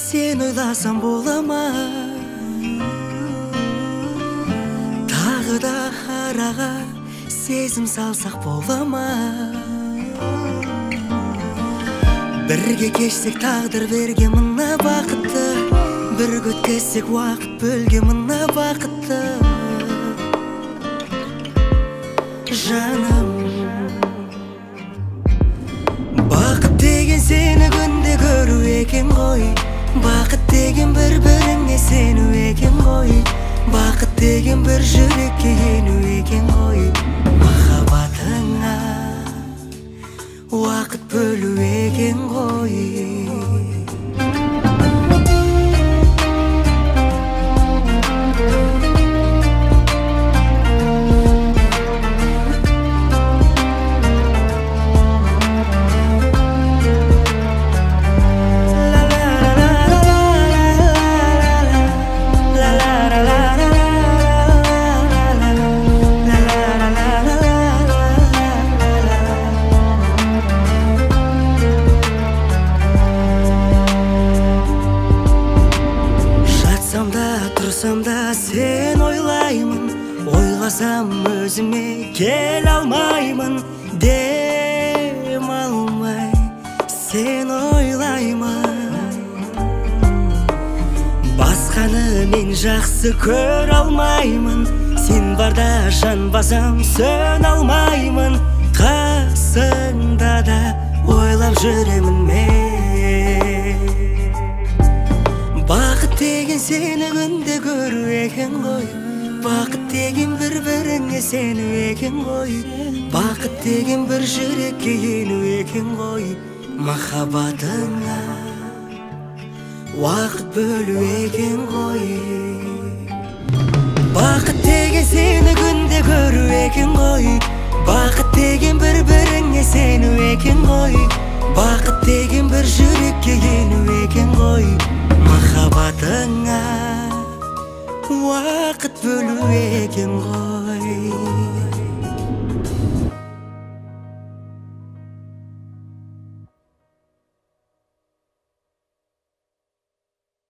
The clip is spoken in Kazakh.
Sen ойласам бола ма? Тағы да араға сезім салсақ бола ма? Бірге кешсек тағдыр берген мына бақытты, бірге өткізсек уақыт бөлген мына бақытты. Жаным, бақыт деген сені күнде көру екен ғой. Бақыт деген бір-біріңе сену екен ғой. Бақыт деген бір жүрекке ену екен ғой. Махаббатыңа уақыт бөлу екен ғой. Тұрсам да сен ойлаймын, ойласам өзіме кел алмаймын. Дем алмай сен ойлаймын, басқаны мен жақсы көр алмаймын. Сен барда жанбасам сön алмаймын. Қасыңда да ойлап жүремін мен. Бақыт деген сені күнде көру екен ғой. Бақыт деген бір-біріңе сену екен ғой. Бақыт деген бір жүрекке ену екен ғой. Махаббатыңа уақыт бөлу екен ғой. Бақыт деген сені күнде көру екен ғой. Бақыт деген бір-біріңе сену екен ғой. Бақыт деген бір жүрекке ену екен ғой. Махаббатыңа уақыт бөлу екен ғой.